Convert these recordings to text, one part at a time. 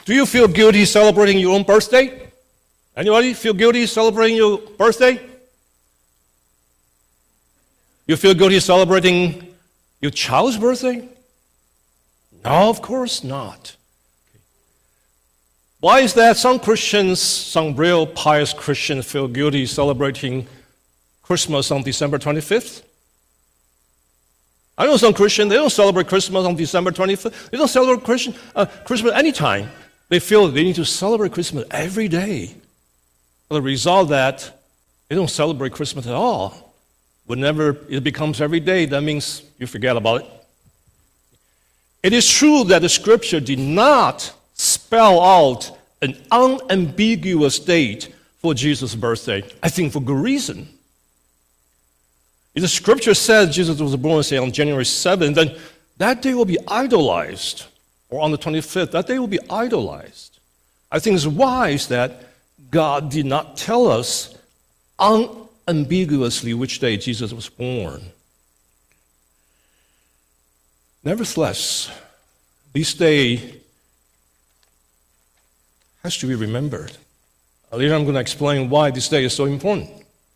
Do you feel guilty celebrating your own birthday? Anybody feel guilty celebrating your birthday? You feel guilty celebrating your child's birthday? No, of course not. Why is that some Christians, some real pious Christians, feel guilty celebrating Christmas on December 25th? I know some Christians, they don't celebrate Christmas on December 25th. They don't celebrate Christmas anytime. They feel they need to celebrate Christmas every day. The result of that, they don't celebrate Christmas at all. Whenever it becomes every day, that means you forget about it. It is true that the Scripture did not spell out an unambiguous date for Jesus' birthday. I think for good reason. If the Scripture says Jesus was born, say, on January 7th, then that day will be idolized. Or on the 25th, that day will be idolized. I think it's wise that God did not tell us unambiguously which day Jesus was born. Nevertheless, this day has to be remembered. Later I'm going to explain why this day is so important.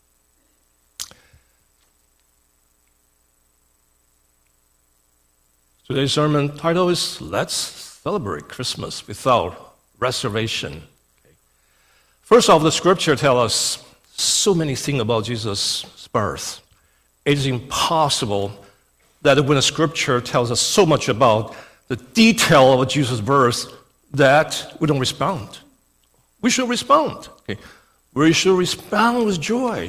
Today's sermon title is Let's Celebrate Christmas Without Reservation. First off, the Scripture tells us so many things about Jesus' birth. It is impossible that when the Scripture tells us so much about the detail of Jesus' birth that we don't respond. We should respond. Okay. We should respond with joy.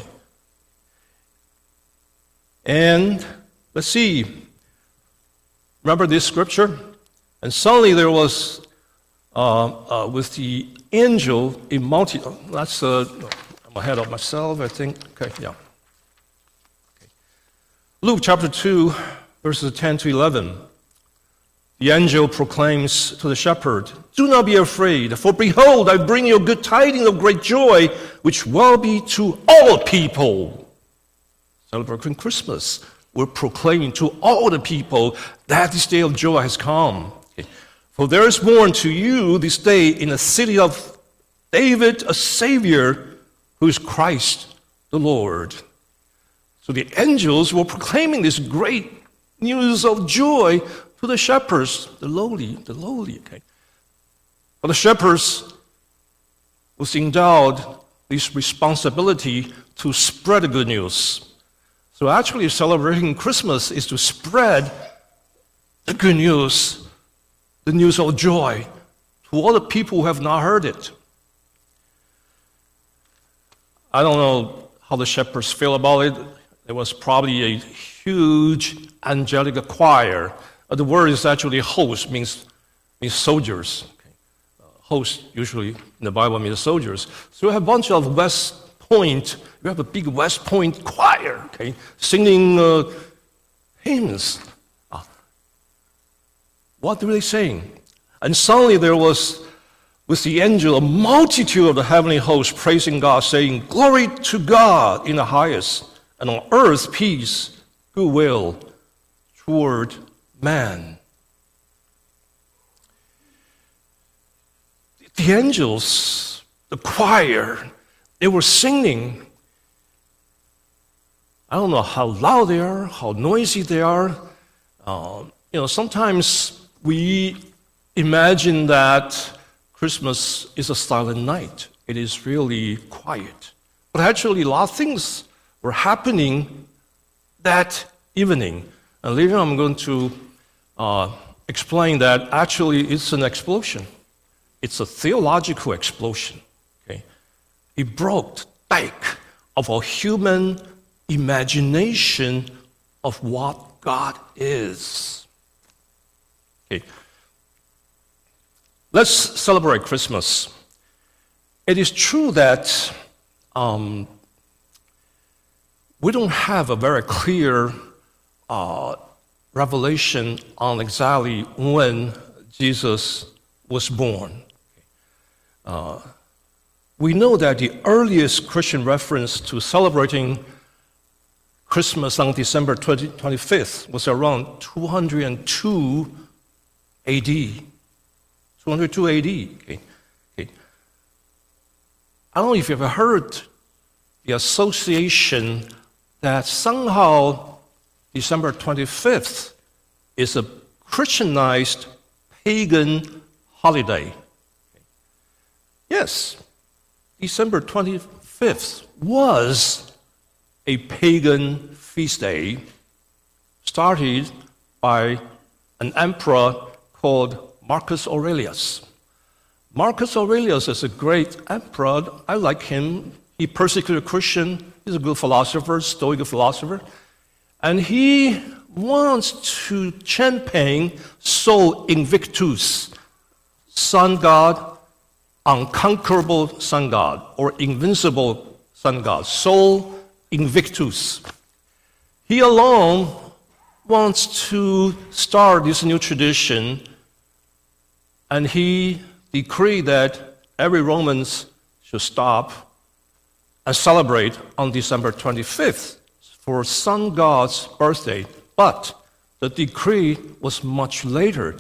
And let's see. Remember this Scripture? And suddenly there was, with the angel, a multitude. That's, I'm ahead of myself, I think. Okay, yeah. Okay. Luke chapter 2, verses 10 to 11. The angel proclaims to the shepherd, "Do not be afraid, for behold, I bring you good tidings of great joy, which will be to all people." Celebrating Christmas, we're proclaiming to all the people that this day of joy has come. Okay. For there is born to you this day in the city of David a Savior, who is Christ the Lord. So the angels were proclaiming this great news of joy to the shepherds, the lowly, okay. But the shepherds was endowed this responsibility to spread the good news. So actually celebrating Christmas is to spread the good news, the news of joy, to all the people who have not heard it. I don't know how the shepherds feel about it. There was probably a huge angelic choir. The word is actually host, means soldiers. Okay. Host usually in the Bible means soldiers. So you have a bunch of West Point, you have a big West Point choir, okay, singing hymns. What were they saying? And suddenly there was, with the angel, a multitude of the heavenly host praising God, saying, "Glory to God in the highest, and on earth peace, goodwill toward man." The angels, the choir, they were singing. I don't know how loud they are, how noisy they are. Sometimes we imagine that Christmas is a silent night. It is really quiet. But actually, a lot of things were happening that evening. And later I'm going to explain that actually it's an explosion. It's a theological explosion. Okay? It broke the back of our human imagination of what God is. Okay. Let's celebrate Christmas. It is true that we don't have a very clear revelation on exactly when Jesus was born. We know that the earliest Christian reference to celebrating Christmas on December 25th was around 202 AD. 202 AD. Okay. I don't know if you've ever heard the association that somehow December 25th is a Christianized pagan holiday. Yes, December 25th was a pagan feast day started by an emperor called Marcus Aurelius. Marcus Aurelius is a great emperor. I like him. He persecuted Christians. He's a good philosopher, Stoic philosopher. And he wants to champion Sol Invictus, sun god, unconquerable sun god, or invincible sun god, Sol Invictus. He alone wants to start this new tradition, and he decreed that every Romans should stop and celebrate on December 25th for sun god's birthday. But the decree was much later,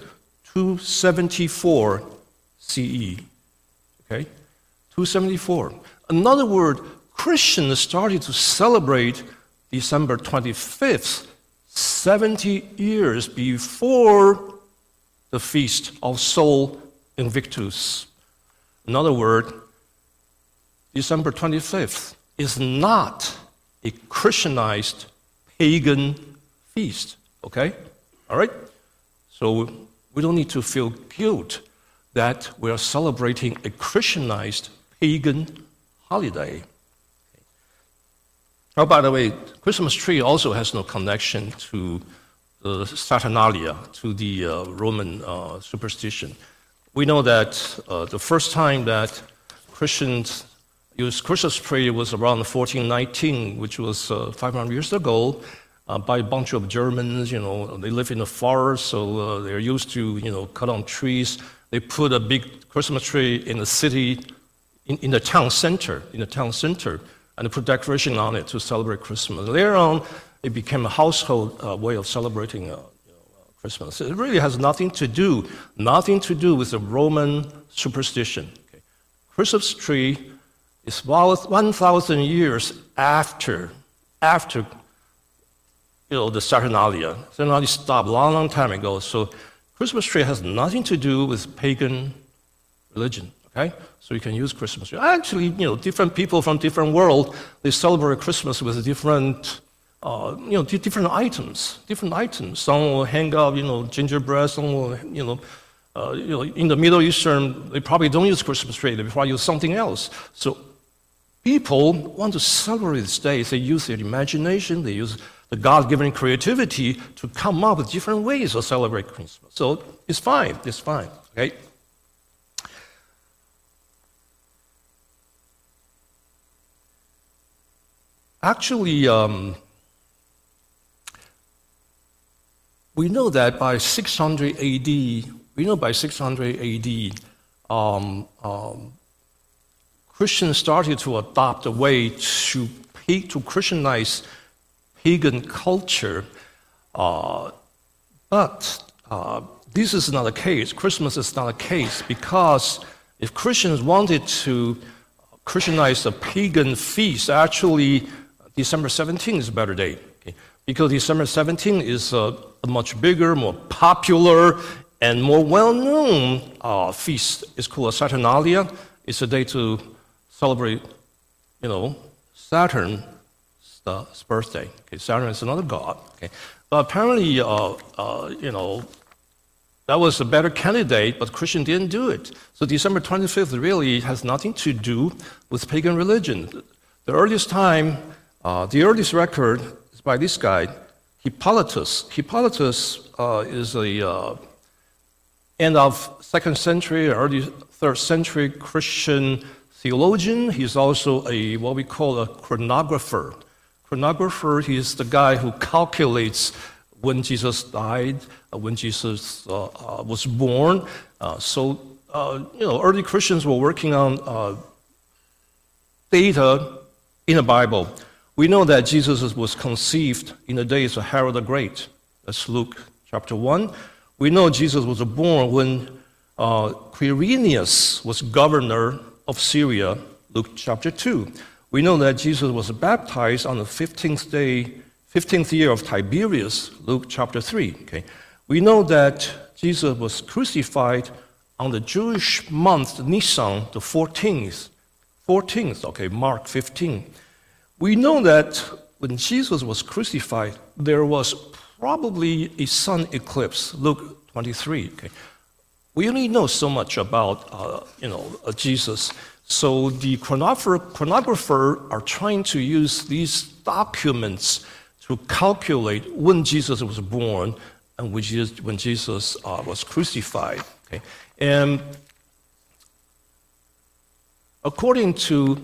274 CE. Okay? 274. In other words, Christians started to celebrate December 25th 70 years before the feast of Sol Invictus. In other words, December 25th is not a Christianized pagan feast. Okay? All right? So we don't need to feel guilt that we are celebrating a Christianized pagan holiday. Oh, by the way, Christmas tree also has no connection to the Saturnalia, to the Roman superstition. We know that the first time that Christians used Christmas tree was around 1419, which was 500 years ago, by a bunch of Germans. You know, they live in the forest, so they're used to, you know, cut down trees. They put a big Christmas tree in the city, in the town center, and they put decoration on it to celebrate Christmas. Later on, it became a household way of celebrating Christmas. It really has nothing to do with the Roman superstition. Okay. Christmas tree is about 1,000 years after the Saturnalia. Saturnalia stopped a long time ago. So Christmas tree has nothing to do with pagan religion. Okay, so you can use Christmas tree. Actually, different people from different world, they celebrate Christmas with different, different items. Some will hang up, gingerbread. Some will, in the Middle Eastern, they probably don't use Christmas tree. They probably use something else. So people want to celebrate this day. They use their imagination. They use the God-given creativity to come up with different ways of celebrating Christmas. So it's fine. Okay. Actually, we know that by 600 AD, Christians started to adopt a way to Christianize pagan culture. But this is not the case. Christmas is not a case, because if Christians wanted to Christianize a pagan feast, actually, December 17th is a better day, okay? Because December 17th is a much bigger, more popular, and more well-known feast. It's called Saturnalia. It's a day to celebrate, Saturn's birthday. Okay, Saturn is another god. Okay, but apparently, that was a better candidate, but Christian didn't do it. So December 25th really has nothing to do with pagan religion. The earliest record is by this guy, Hippolytus. Hippolytus is a end of 2nd century, early 3rd century Christian theologian. He's also what we call a chronographer. Chronographer, he's the guy who calculates when Jesus died, when Jesus was born. Early Christians were working on data in the Bible. We know that Jesus was conceived in the days of Herod the Great. That's Luke chapter 1. We know Jesus was born when Quirinius was governor of Syria, Luke chapter 2. We know that Jesus was baptized on the 15th year of Tiberius, Luke chapter 3. Okay. We know that Jesus was crucified on the Jewish month Nisan, the 14th, okay, Mark 15. We know that when Jesus was crucified, there was probably a sun eclipse, Luke 23. Okay. We only know so much about, Jesus. So the chronographer are trying to use these documents to calculate when Jesus was born and when Jesus was crucified. Okay. And according to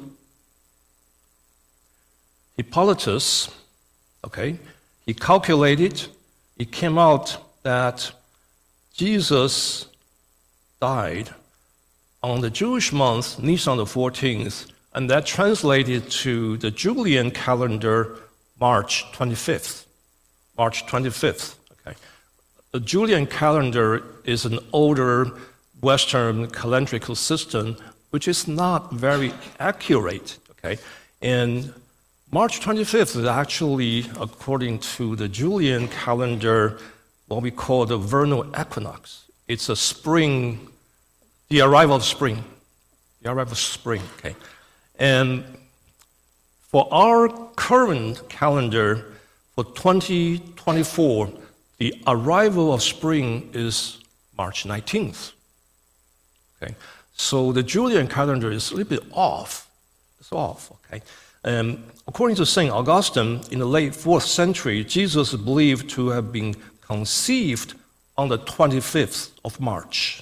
Hippolytus, okay, he calculated, it came out that Jesus died on the Jewish month, Nisan the 14th, and that translated to the Julian calendar, March 25th. March 25th, okay. The Julian calendar is an older Western calendrical system, which is not very accurate, okay. And March 25th is actually, according to the Julian calendar, what we call the vernal equinox. It's a spring, the arrival of spring. The arrival of spring, okay. And for our current calendar, for 2024, the arrival of spring is March 19th. Okay. So the Julian calendar is a little bit off. It's off, okay. According to St. Augustine, in the late 4th century, Jesus is believed to have been conceived on the 25th of March.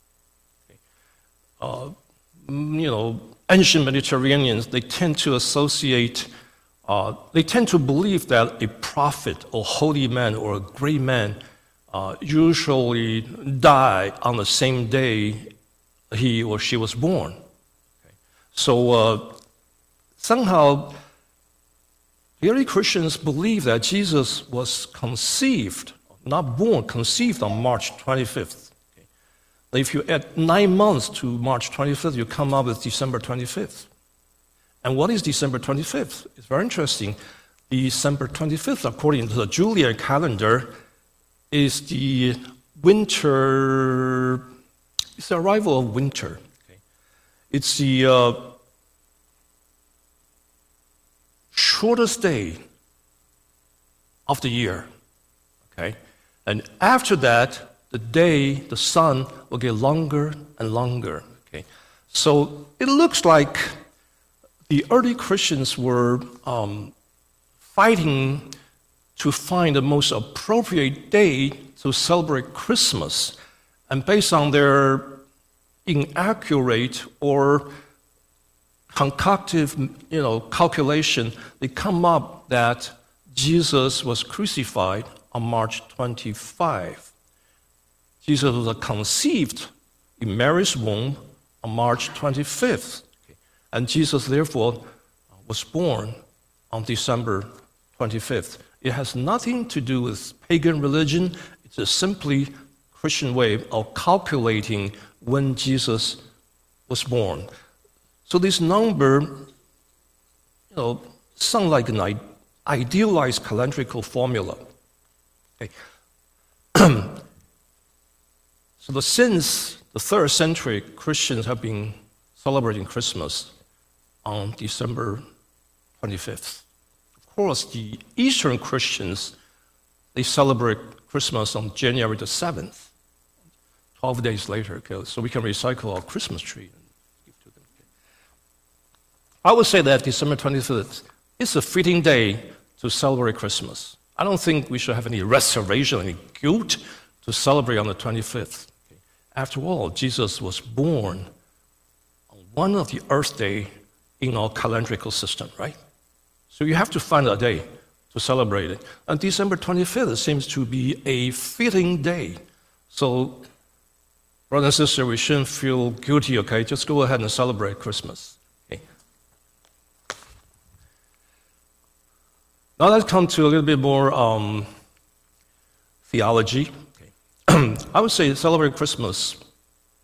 Okay. Ancient Mediterraneans, they tend to associate, they tend to believe that a prophet or holy man or a great man usually die on the same day he or she was born. Okay. So somehow, the early Christians believe that Jesus was conceived, not born, conceived on March 25th. Okay. If you add 9 months to March 25th, you come up with December 25th. And what is December 25th? It's very interesting. December 25th, according to the Julian calendar, is the winter, it's the arrival of winter. Okay. It's the shortest day of the year. Okay. And after that, the sun will get longer and longer. Okay. So it looks like the early Christians were fighting to find the most appropriate day to celebrate Christmas. And based on their inaccurate or concoctive, calculation, they come up that Jesus was crucified on March 25. Jesus was conceived in Mary's womb on March 25th. Okay. And Jesus, therefore, was born on December 25th. It has nothing to do with pagan religion. It's a simply Christian way of calculating when Jesus was born. So this number, sounds like an idealized calendrical formula. Okay. So since the 3rd century, Christians have been celebrating Christmas on December 25th. Of course, the Eastern Christians, they celebrate Christmas on January the 7th, 12 days later, okay, so we can recycle our Christmas tree and give to them. Okay. I would say that December 25th is a fitting day to celebrate Christmas. I don't think we should have any reservation, any guilt to celebrate on the 25th. Okay. After all, Jesus was born on one of the Earth Day in our calendrical system, right? So you have to find a day to celebrate it. And December 25th seems to be a fitting day. So, brothers and sisters, we shouldn't feel guilty, okay? Just go ahead and celebrate Christmas. Okay. Now let's come to a little bit more theology. Okay. I would say celebrate Christmas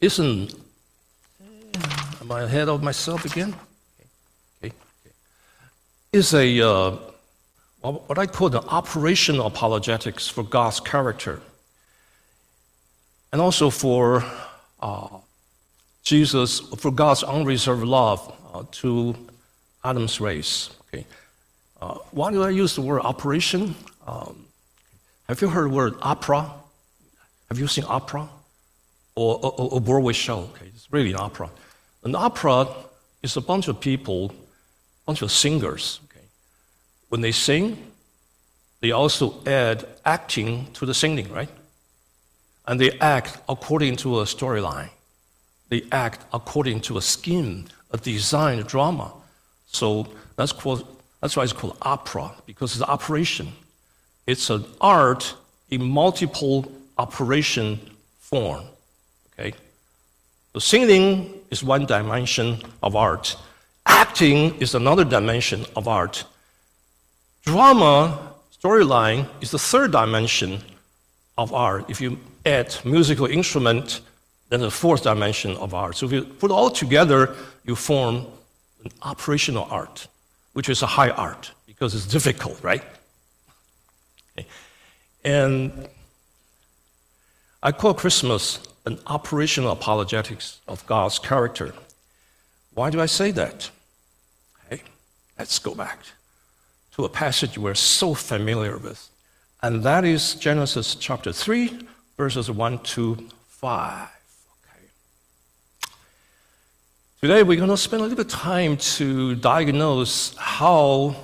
isn't, am I ahead of myself again? Okay. Is what I call the operational apologetics for God's character, and also for for God's unreserved love to Adam's race. Okay. Why do I use the word operation? Have you heard the word opera? Have you seen opera? Or a Broadway show? Okay, it's really an opera. An opera is a bunch of people, a bunch of singers. Okay. When they sing, they also add acting to the singing, right? And they act according to a storyline. They act according to a scheme, a design, a drama. So that's why it's called opera, because it's an operation. It's an art in multiple operation form. Okay? So singing is one dimension of art. Acting is another dimension of art. Drama, storyline, is the third dimension of art. If you add musical instrument, then the fourth dimension of art. So if you put it all together, you form an operational art, which is a high art, because it's difficult, right? Okay. And I call Christmas an operational apologetics of God's character. Why do I say that? Okay, let's go back to a passage we're so familiar with, and that is Genesis chapter 3, verses 1 to 5. Okay. Today we're going to spend a little bit of time to diagnose how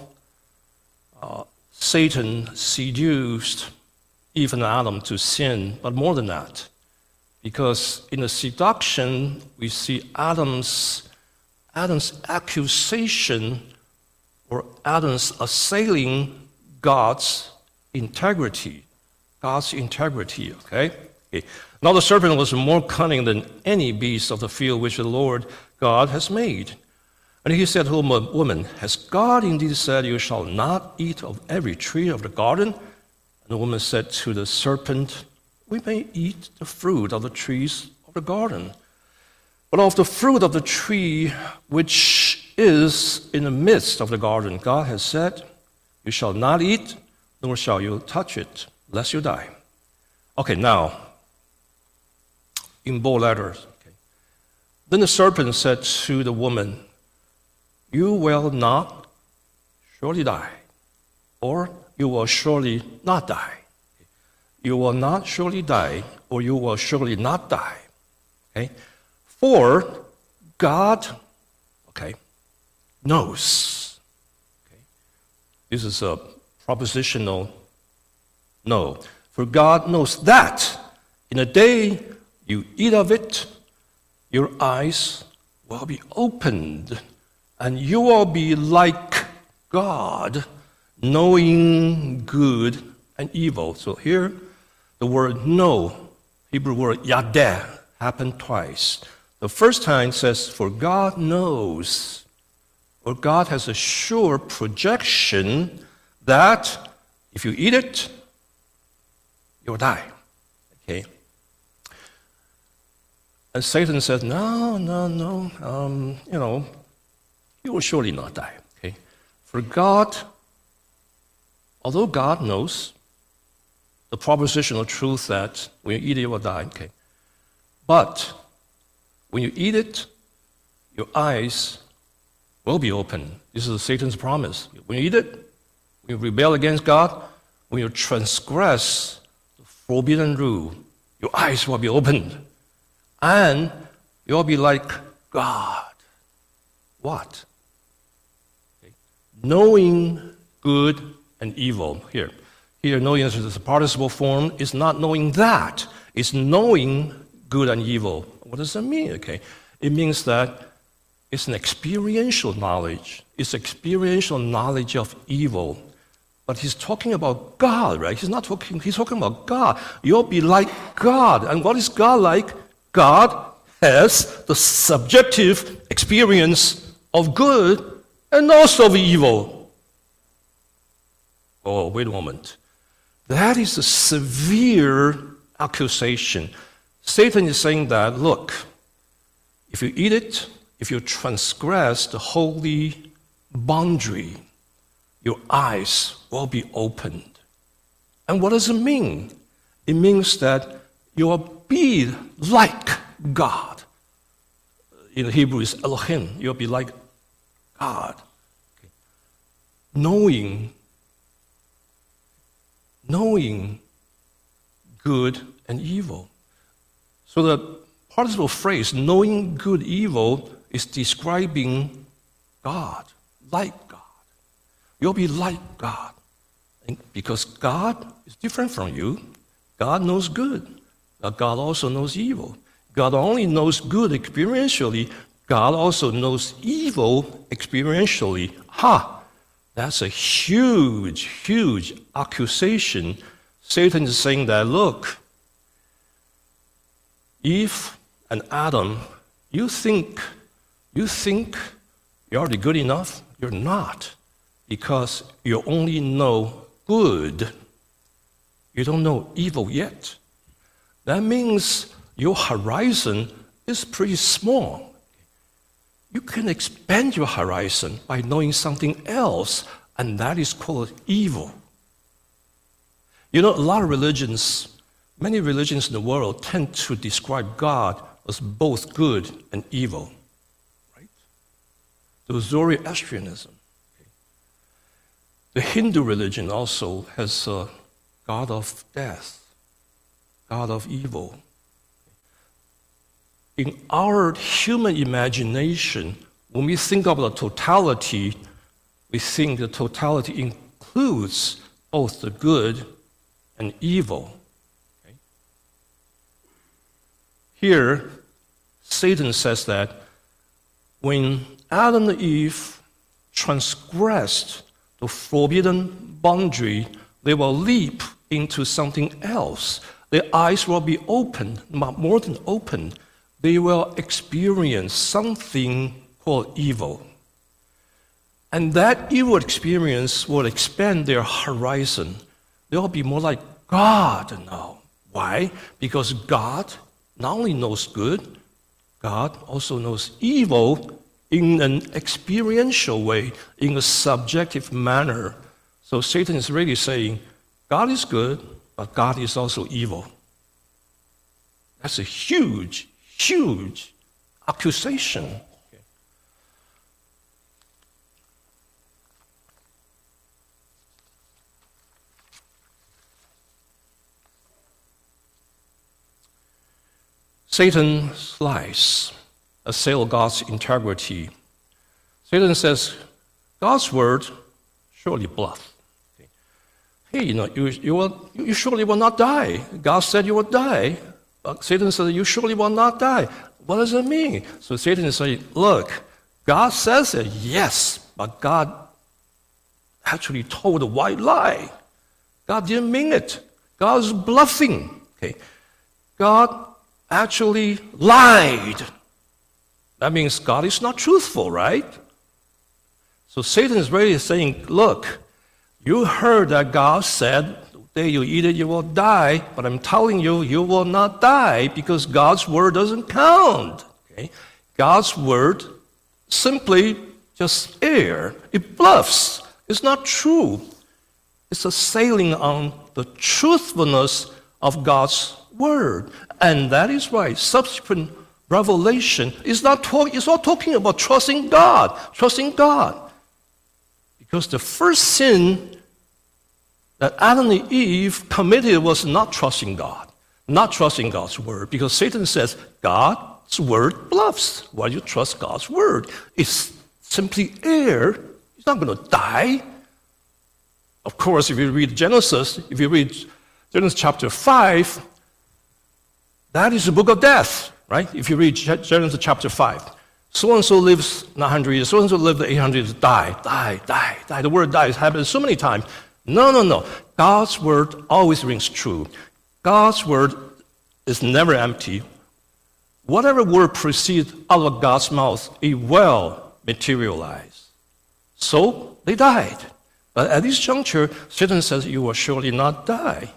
Satan seduced Eve and Adam to sin, but more than that, because in the seduction we see Adam's accusation, or Adam's assailing God's integrity. Okay? Now the serpent was more cunning than any beast of the field which the Lord God has made. And he said to the woman, has God indeed said, you shall not eat of every tree of the garden? And the woman said to the serpent, we may eat the fruit of the trees of the garden. But of the fruit of the tree which is in the midst of the garden, God has said, you shall not eat, nor shall you touch it, lest you die. Okay, now, in bold letters. Okay. Then the serpent said to the woman, you will not surely die, or you will surely not die. You will not surely die, or you will surely not die. Okay? For God, knows. Okay? This is a propositional no. For God knows that in the day you eat of it, your eyes will be opened, and you will be like God, knowing good and evil. So here, the word know, Hebrew word yadeh, happened twice. The first time says, for God knows, or God has a sure projection that if you eat it, you'll die. Okay? And Satan says, no, you will surely not die. Okay? For God, although God knows the propositional truth that when you eat it, you will die. Okay? But when you eat it, your eyes will be open. This is Satan's promise. When you eat it, when you rebel against God, when you transgress the forbidden rule, your eyes will be opened. And you'll be like God. What? Okay. Knowing good and evil. Here, knowing is a participle form. It's not knowing that. It's knowing good and evil. What does that mean? Okay, it means that it's an experiential knowledge. It's experiential knowledge of evil. But he's talking about God, right? He's talking about God. You'll be like God. And what is God like? God has the subjective experience of good and also of evil. Oh, wait a moment. That is a severe accusation. Satan is saying that, look, if you eat it, if you transgress the holy boundary, your eyes will be opened. And what does it mean? It means that you will be like God. In Hebrew, it's Elohim. You'll be like God. Okay. Knowing good and evil. So the participle phrase, knowing good, evil, is describing God, like God. You'll be like God. And because God is different from you, God knows good, but God also knows evil. God only knows good experientially, God also knows evil experientially. That's a huge, huge accusation. Satan is saying that, look, Eve and Adam, you think you're already good enough? You're not, because you only know good. You don't know evil yet. That means your horizon is pretty small. You can expand your horizon by knowing something else, and that is called evil. You know, a lot of religions, many religions in the world tend to describe God as both good and evil, right? The Zoroastrianism. The Hindu religion also has a God of death, God of evil. In our human imagination, when we think of the totality, we think the totality includes both the good and evil. Okay? Here, Satan says that when Adam and Eve transgressed the forbidden boundary, they will leap into something else. Their eyes will be opened, more than opened. They will experience something called evil. And that evil experience will expand their horizon. They will be more like God now. Why? Because God not only knows good, God also knows evil in an experiential way, in a subjective manner. So Satan is really saying, God is good, but God is also evil. That's a huge, huge accusation. Satan's lies assail God's integrity. Satan says, God's word surely bluff. Hey, you surely will not die. God said you will die. But Satan says, you surely will not die. What does it mean? So Satan is saying, look, God says it, yes, but God actually told a white lie. God didn't mean it. God is bluffing. Okay? God actually lied. That means God is not truthful, right? So Satan is really saying, look, you heard that God said, the day you eat it, you will die, but I'm telling you, you will not die because God's word doesn't count. Okay? God's word simply just air. It bluffs. It's not true. It's assailing on the truthfulness of God's word. And that is right. Subsequent revelation is not talking about trusting God. Trusting God. Because the first sin that Adam and Eve committed was not trusting God. Not trusting God's word. Because Satan says, God's word bluffs. Why do you trust God's word? It's simply air. He's not going to die. Of course, if you read Genesis chapter 5, that is the book of death, right? If you read Genesis chapter 5, so-and-so lives 900 years, so-and-so lived 800 years, die. The word die has happened so many times. No. God's word always rings true. God's word is never empty. Whatever word proceeds out of God's mouth, it will materialize. So they died. But at this juncture, Satan says, you will surely not die.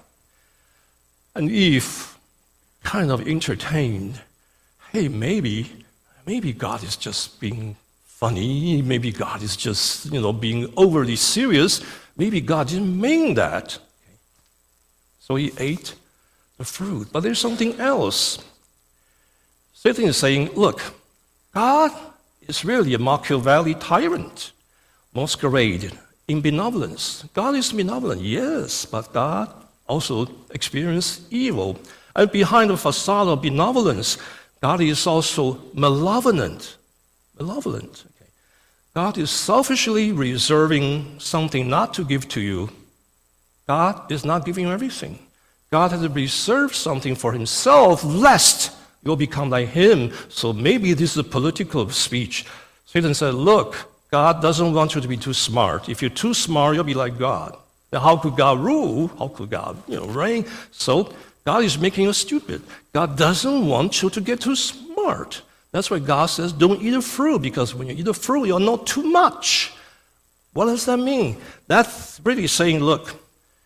And Eve kind of entertained, hey, maybe maybe God is just being funny. Maybe God is just, being overly serious. Maybe God didn't mean that. So he ate the fruit. But there's something else. Satan is saying, look, God is really a Machiavelli tyrant, masquerade in benevolence. God is benevolent, yes, but God also experienced evil. And behind the facade of benevolence, God is also malevolent. Malevolent. Okay. God is selfishly reserving something not to give to you. God is not giving you everything. God has reserved something for himself, lest you'll become like him. So maybe this is a political speech. Satan said, look, God doesn't want you to be too smart. If you're too smart, you'll be like God. Now, how could God rule? How could God, reign? So God is making you stupid. God doesn't want you to get too smart. That's why God says, don't eat the fruit, because when you eat the fruit, you'll know too much. What does that mean? That's really saying, look,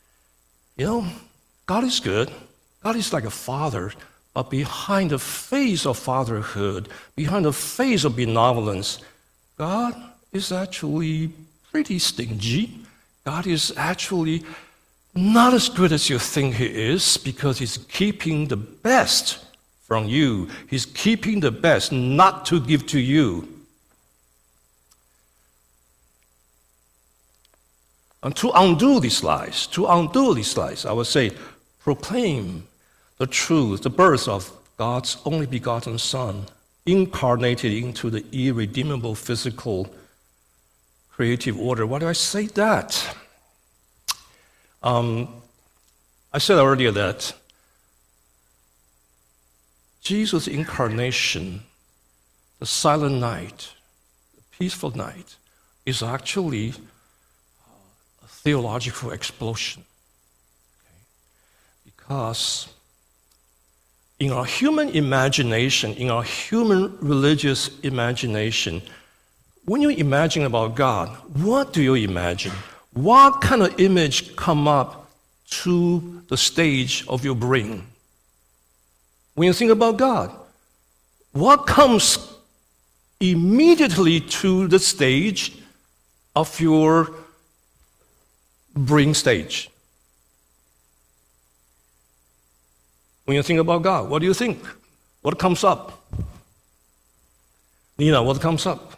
God is good. God is like a father, but behind the face of fatherhood, behind the face of benevolence, God is actually pretty stingy. God is actually not as good as you think he is, because he's keeping the best from you. He's keeping the best not to give to you. And to undo these lies, I would say, proclaim the truth, the birth of God's only begotten Son, incarnated into the irredeemable physical creative order. Why do I say that? I said earlier that Jesus' incarnation, the silent night, the peaceful night, is actually a theological explosion. Okay? Because in our human imagination, in our human religious imagination, when you imagine about God, what do you imagine? What kind of image come up to the stage of your brain? When you think about God, what comes immediately to the stage of your brain stage? When you think about God, what do you think? What comes up? Nina, what comes up?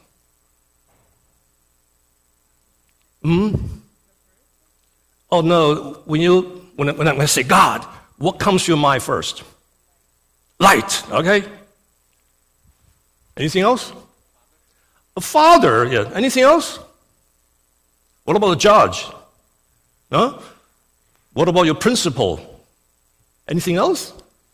Oh no, when I say God, what comes to your mind first? Light, okay? Anything else? A father, yeah. Anything else? What about the judge? No? What about your principal? Anything else?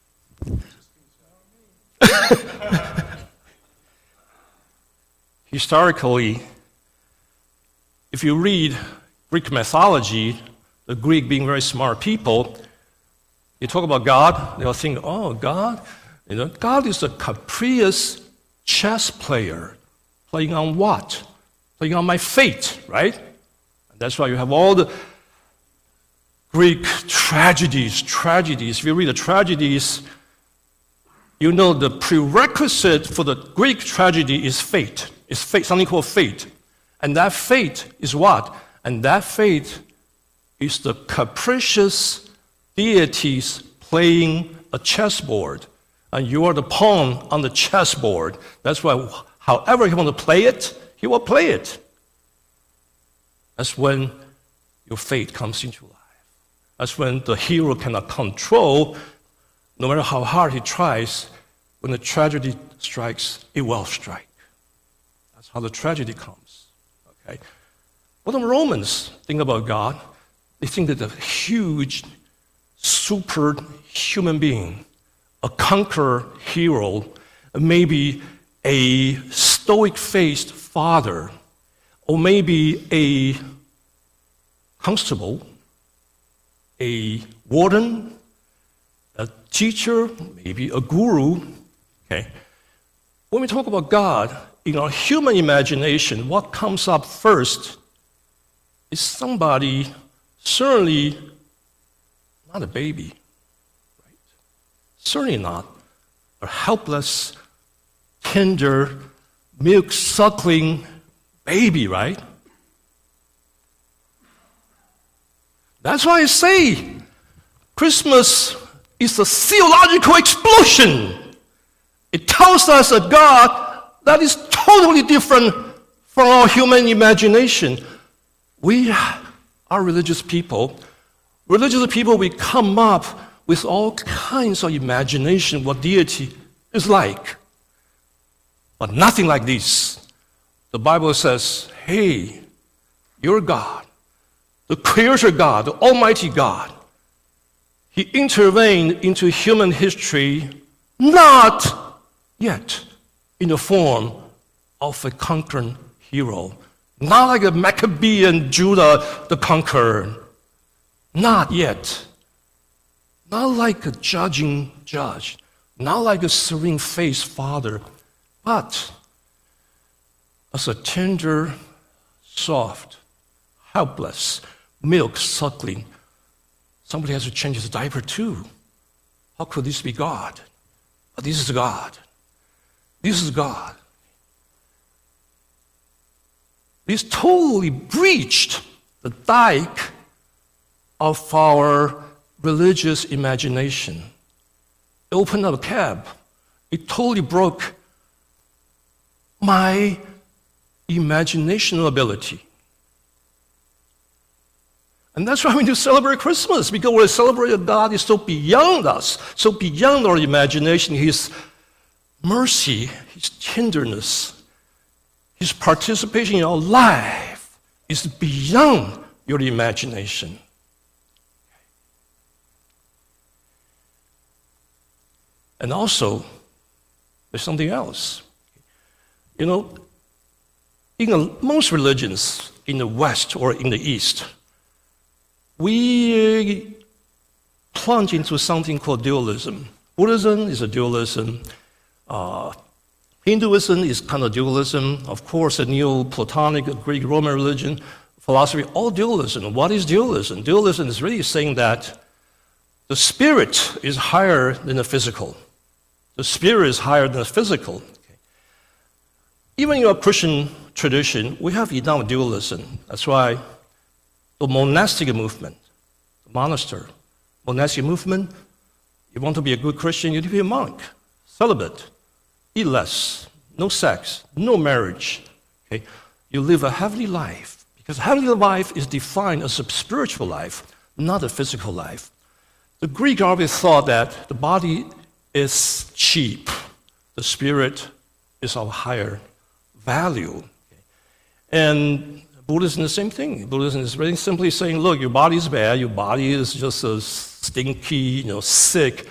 Historically, if you read Greek mythology, the Greek being very smart people, you talk about God, they'll think, oh, God, God is a capricious chess player. Playing on what? Playing on my fate, right? And that's why you have all the Greek tragedies. If you read the tragedies, you know the prerequisite for the Greek tragedy is fate. It's fate, something called fate. And that fate is what? And that fate is the capricious deities playing a chessboard. And you are the pawn on the chessboard. That's why, however you want to play it, he will play it. That's when your fate comes into life. That's when the hero cannot control, no matter how hard he tries, when the tragedy strikes, it will strike. That's how the tragedy comes. Okay? What the Romans think about God, they think that a huge, superhuman being, a conqueror hero, maybe a stoic-faced father, or maybe a constable, a warden, a teacher, maybe a guru. Okay. When we talk about God, in our human imagination, what comes up first is somebody, certainly not a baby, right? Certainly not a helpless tender, milk-suckling baby, right? That's why I say Christmas is a theological explosion. It tells us a God that is totally different from our human imagination. We are religious people. Religious people, we come up with all kinds of imagination what deity is like. But nothing like this. The Bible says, hey, your God, the Creator God, the Almighty God, He intervened into human history not yet in the form of a conquering hero, not like a Maccabean Judah the conqueror, not yet, not like a judging judge, not like a serene-faced father, but as a tender, soft, helpless, milk-suckling. Somebody has to change his diaper too. How could this be God? But this is God. This is God. This totally breached the dike of our religious imagination. It opened up a cab. It totally broke my imaginational ability. And that's why we need to celebrate Christmas, because we celebrate a God is so beyond us, so beyond our imagination. His mercy, His tenderness, His participation in our life is beyond your imagination. And also, there's something else. You know, in most religions in the West or in the East, we plunge into something called dualism. Buddhism is a dualism. Hinduism is kind of dualism. Of course, the Neoplatonic, Greek, Roman religion, philosophy, all dualism. What is dualism? Dualism is really saying that the spirit is higher than the physical. The spirit is higher than the physical. Okay. Even in our Christian tradition, we have enough dualism. That's why the monastic movement, the monastery, monastic movement, you want to be a good Christian, you need to be a monk, celibate, eat less, no sex, no marriage. Okay? You live a heavenly life, because heavenly life is defined as a spiritual life, not a physical life. The Greek always thought that the body is cheap, the spirit is of higher value. Okay? And Buddhism is the same thing. Buddhism is very simply saying, look, your body is bad, your body is just a stinky, sick,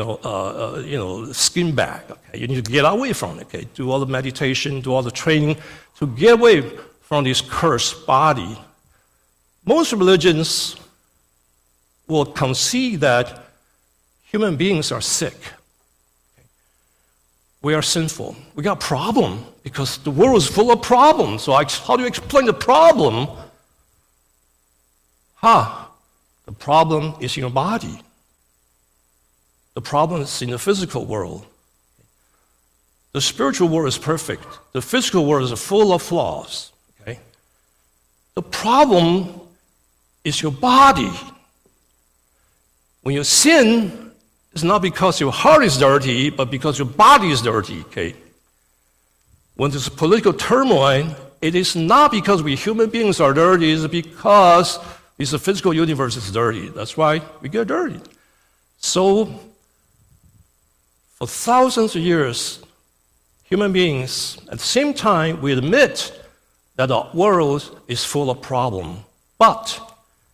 skin bag. Okay? You need to get away from it. Okay? Do all the meditation, do all the training to get away from this cursed body. Most religions will concede that human beings are sick. Okay? We are sinful. We got a problem because the world is full of problems. So how do you explain the problem? The problem is in your body. The problem is in the physical world. The spiritual world is perfect. The physical world is full of flaws. Okay? The problem is your body. When you sin, it's not because your heart is dirty, but because your body is dirty. Okay? When there's political turmoil, it is not because we human beings are dirty, it's because the physical universe is dirty. That's why we get dirty. So, for thousands of years, human beings, at the same time, we admit that the world is full of problems. But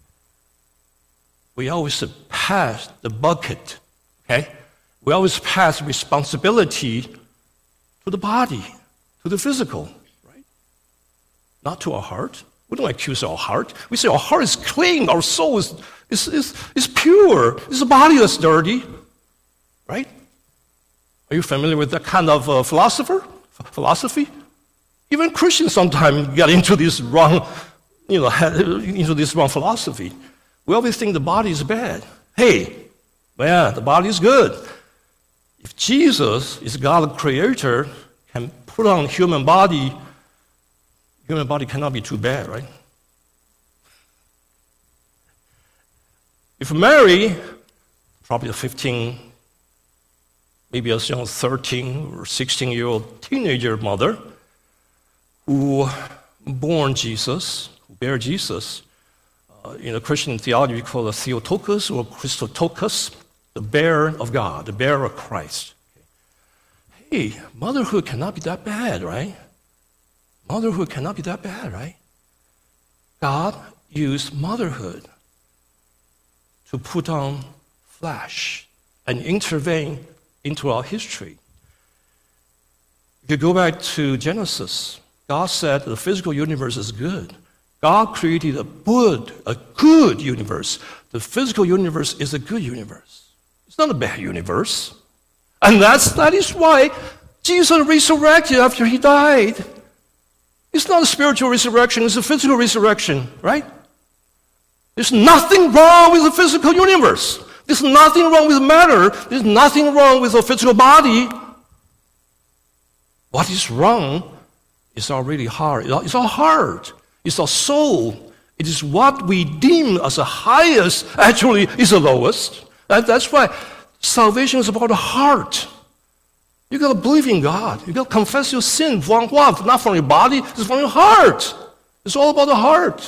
we always pass the bucket, okay? We always pass responsibility to the body, to the physical, right? Not to our heart. We don't accuse our heart. We say our heart is clean, our soul is pure. It's the body that's dirty, right? Are you familiar with that kind of philosophy? Even Christians sometimes get into this wrong, into this wrong philosophy. We always think the body is bad. Hey, man, the body is good. If Jesus is God the Creator, can put on human body cannot be too bad, right? If Mary, probably a 15, maybe a young 13 or 16-year-old teenager mother who born Jesus, who bear Jesus, in a Christian theology we call it Theotokos or Christotokos, the bearer of God, the bearer of Christ. Hey, motherhood cannot be that bad, right? Motherhood cannot be that bad, right? God used motherhood to put on flesh and intervene into our history. If you go back to Genesis, God said the physical universe is good. God created a good universe. The physical universe is a good universe. It's not a bad universe. And that is why Jesus resurrected after he died. It's not a spiritual resurrection, it's a physical resurrection, right? There's nothing wrong with the physical universe. There's nothing wrong with matter. There's nothing wrong with the physical body. What is wrong is our really heart. It's our heart. It's our soul. It is what we deem as the highest, actually is the lowest. That's why salvation is about the heart. You got to believe in God. You got to confess your sin. From what? Not from your body. It's from your heart. It's all about the heart.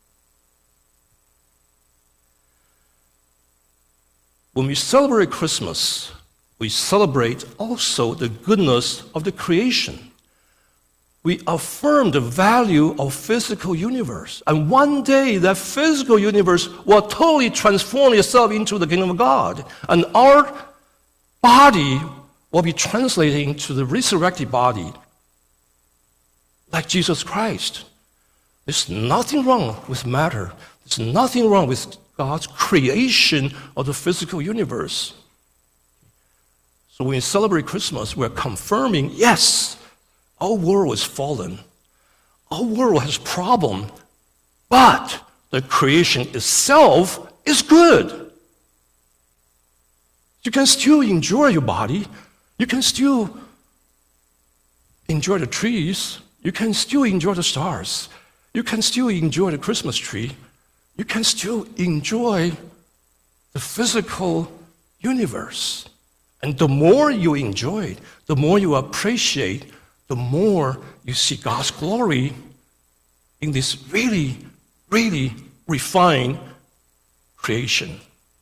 When we celebrate Christmas, we celebrate also the goodness of the creation. We affirm the value of physical universe. And one day, that physical universe will totally transform itself into the kingdom of God. And our body will be translating to the resurrected body, like Jesus Christ. There's nothing wrong with matter. There's nothing wrong with God's creation of the physical universe. So when we celebrate Christmas, we're confirming, yes, our world is fallen. Our world has problem, but the creation itself is good. You can still enjoy your body. You can still enjoy the trees. You can still enjoy the stars. You can still enjoy the Christmas tree. You can still enjoy the physical universe. And the more you enjoy it, the more you appreciate, the more you see God's glory in this really, really refined creation.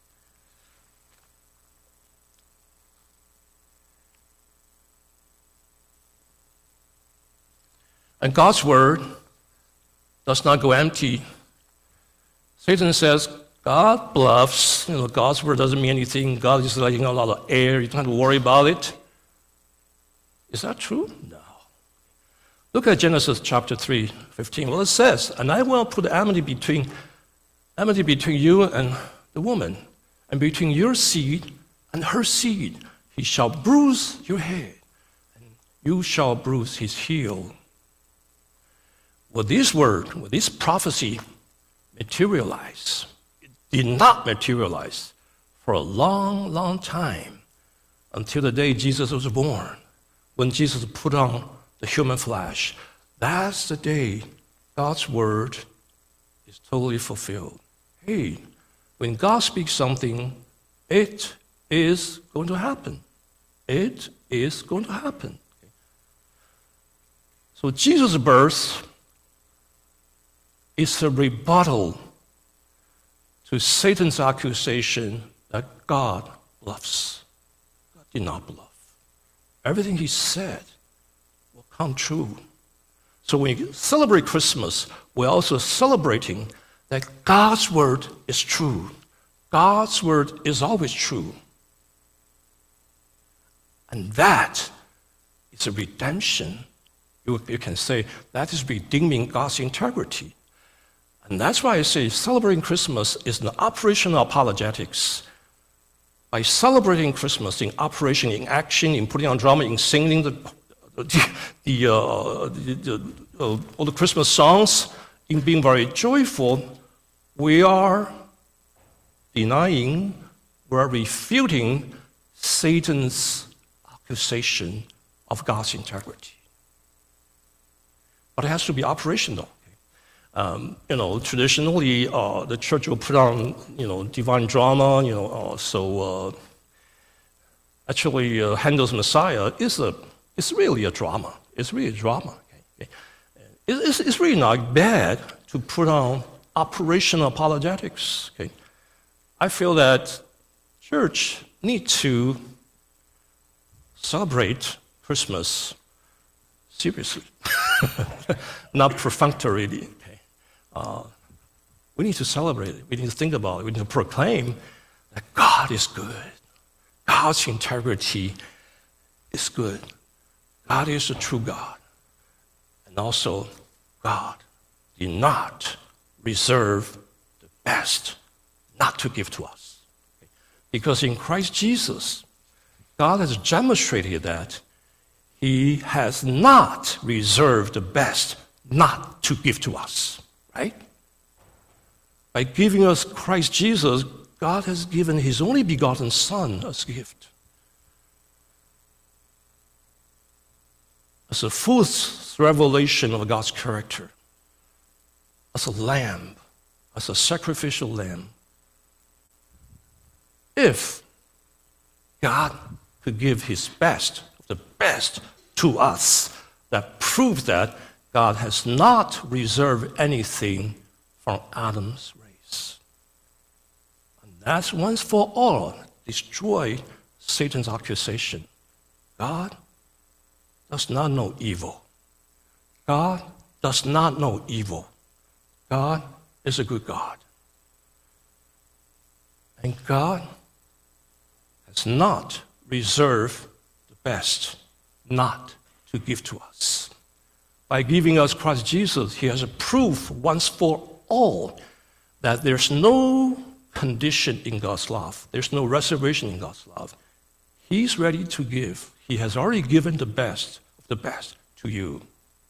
And God's word does not go empty. Satan says, God bluffs. God's word doesn't mean anything. God is letting out a lot of air. You don't have to worry about it. Is that true? No. Look at Genesis chapter 3:15. Well, it says, and I will put enmity between you and the woman, and between your seed and her seed. He shall bruise your head, and you shall bruise his heel. Will this prophecy materialize? It did not materialize for a long, long time until the day Jesus was born, when Jesus put on the human flesh. That's the day God's word is totally fulfilled. Hey, when God speaks something, it is going to happen. It is going to happen. So Jesus' birth is a rebuttal to Satan's accusation that God bluffs. God did not bluff. Everything he said will come true. So when we celebrate Christmas, we're also celebrating that God's word is true. God's word is always true. And that is a redemption. You can say that is redeeming God's integrity. And that's why I say celebrating Christmas is an operation of apologetics. By celebrating Christmas in operation, in action, in putting on drama, in singing all the Christmas songs, in being very joyful, we are denying, we are refuting Satan's accusation of God's integrity. But it has to be operational. Traditionally, the church will put on, divine drama, actually, Handel's Messiah is really a drama. It's really a drama. Okay? It's really not bad to put on operational apologetics. Okay? I feel that church needs to celebrate Christmas seriously, not perfunctorily. Okay? We need to celebrate it. We need to think about it. We need to proclaim that God is good. God's integrity is good. God is a true God. And also, God did not reserve the best not to give to us. Because in Christ Jesus, God has demonstrated that He has not reserved the best not to give to us, right? By giving us Christ Jesus, God has given His only begotten Son as a gift. As a full revelation of God's character, as a lamb, as a sacrificial lamb. If God could give His best, the best to us, that proves that God has not reserved anything from Adam's race. And that's once for all destroy Satan's accusation. God does not know evil. God does not know evil. God is a good God. And God has not reserved the best not to give to us. By giving us Christ Jesus, He has proved once for all that there's no condition in God's love. There's no reservation in God's love. He's ready to give. He has already given the best of the best to you.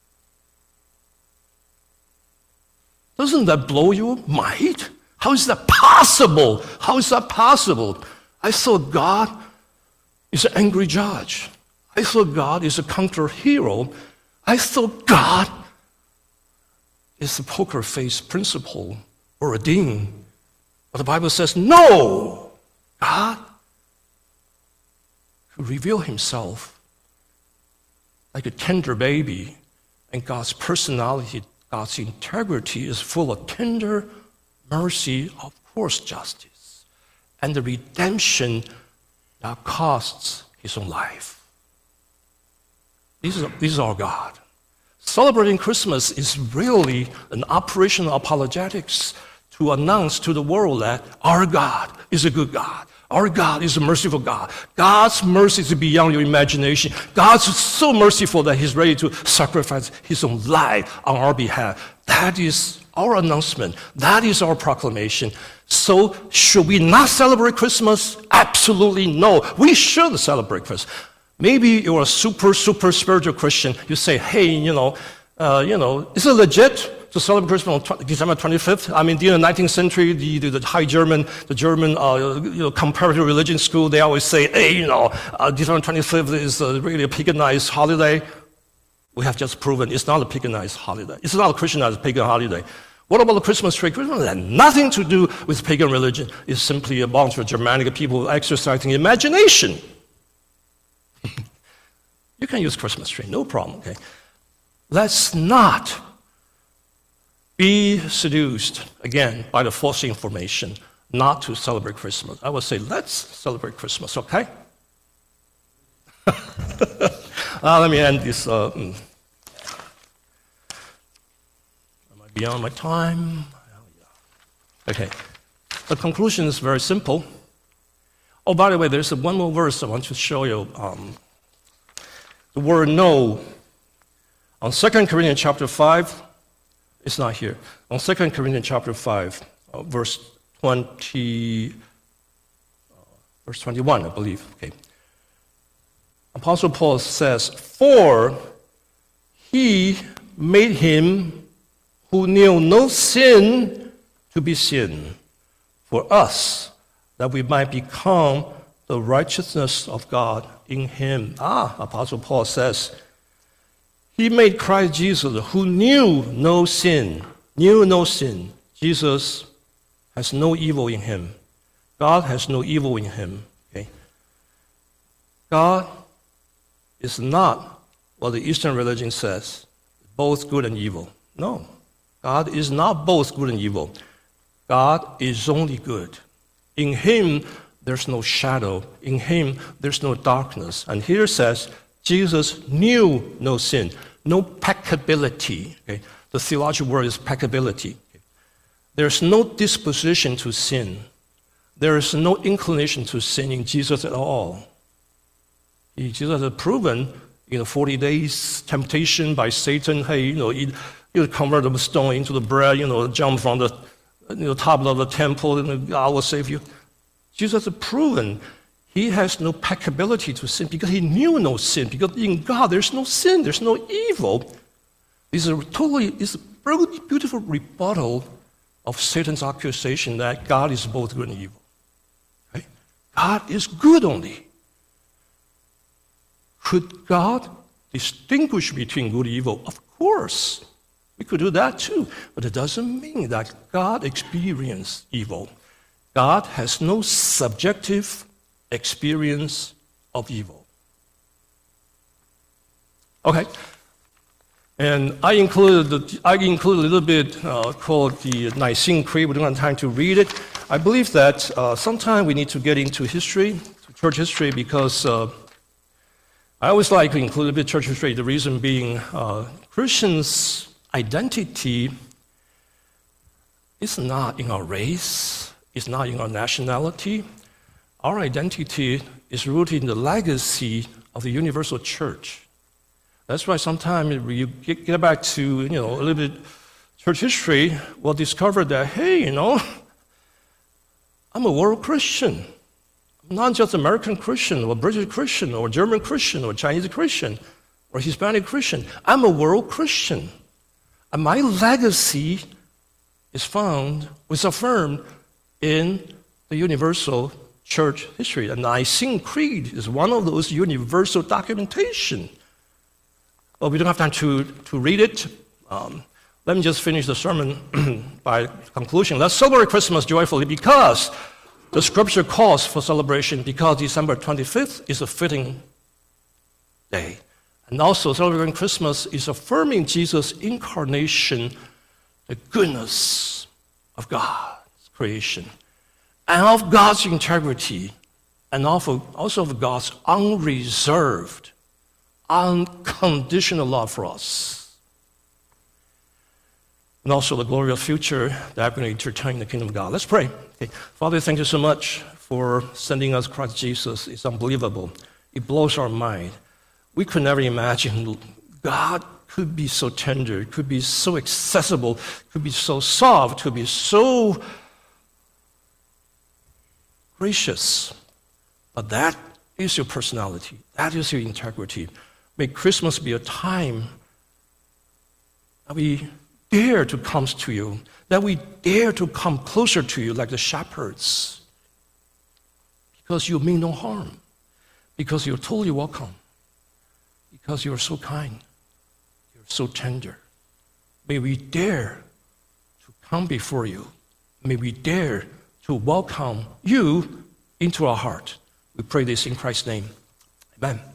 Doesn't that blow your mind? How is that possible? How is that possible? I thought God is an angry judge. I thought God is a counter-hero. I thought God is the poker face principal or a dean. But the Bible says, no! God could reveal Himself like a tender baby, and God's personality, God's integrity is full of tender mercy, of course, justice, and the redemption that costs His own life. This is our God. Celebrating Christmas is really an operational apologetics to announce to the world that our God is a good God. Our God is a merciful God. God's mercy is beyond your imagination. God's so merciful that He's ready to sacrifice His own life on our behalf. That is our announcement. That is our proclamation. So should we not celebrate Christmas? Absolutely no. We should celebrate Christmas. Maybe you're a super spiritual Christian. You say, hey, is it legit to celebrate Christmas on December 25th? I mean, during the 19th century, the High German, comparative religion school, they always say, hey, December 25th is really a paganized holiday. We have just proven it's not a paganized holiday. It's not a Christianized pagan holiday. What about the Christmas tree? Christmas has nothing to do with pagan religion. It's simply a bunch of Germanic people exercising imagination. You can use Christmas tree, no problem, okay? Let's not be seduced, again, by the false information not to celebrate Christmas. I would say, let's celebrate Christmas, okay? Let me end this. Am I beyond my time? Okay. The conclusion is very simple. Oh, by the way, there's one more verse I want to show you. The word no. On 2 Corinthians chapter 5, it's not here. On 2 Corinthians chapter 5, verse 21, I believe. Okay. Apostle Paul says, for He made Him who knew no sin to be sin for us, that we might become the righteousness of God in him. Apostle Paul says, he made Christ Jesus, who knew no sin. Jesus has no evil in him. God has no evil in him. Okay? God is not what the Eastern religion says, both good and evil. No, God is not both good and evil. God is only good. In him, there's no shadow. In him, there's no darkness. And here it says, Jesus knew no sin, no peccability. Okay? The theological word is peccability. Okay? There's no disposition to sin. There is no inclination to sin in Jesus at all. Jesus has proven, 40 days temptation by Satan, hey, you convert the stone into the bread, jump from the top of the temple, and God will save you. Jesus has proven he has no peccability to sin because he knew no sin. Because in God, there's no sin, there's no evil. It's a very beautiful rebuttal of Satan's accusation that God is both good and evil. Okay? God is good only. Could God distinguish between good and evil? Of course. We could do that too. But it doesn't mean that God experienced evil. God has no subjective experience of evil. Okay. And I included a little bit called the Nicene Creed. We don't have time to read it. I believe that sometime we need to get into history, church history, because I always like to include a bit of church history, the reason being Christians' identity is not in our race, it's not in our nationality. Our identity is rooted in the legacy of the universal church. That's why sometimes when you get back to a little bit church history, we'll discover that, hey, I'm a world Christian. Not just American Christian or British Christian or German Christian or Chinese Christian or Hispanic Christian. I'm a world Christian. And my legacy is affirmed in the universal church history. And the Nicene Creed is one of those universal documentation. Well, we don't have time to read it. Let me just finish the sermon by conclusion. Let's celebrate Christmas joyfully because the scripture calls for celebration, because December 25th is a fitting day. And also celebrating Christmas is affirming Jesus' incarnation, the goodness of God's creation, and of God's integrity, and also of God's unreserved, unconditional love for us. And also the glorious future that we're going to entertain in the kingdom of God. Let's pray. Okay. Father, thank you so much for sending us Christ Jesus. It's unbelievable. It blows our mind. We could never imagine God could be so tender, could be so accessible, could be so soft, could be so gracious. But that is your personality. That is your integrity. May Christmas be a time that we dare to come to you, that we dare to come closer to you like the shepherds, because you mean no harm, because you're totally welcome, because you're so kind, you're so tender. May we dare to come before you. May we dare to welcome you into our heart. We pray this in Christ's name. Amen.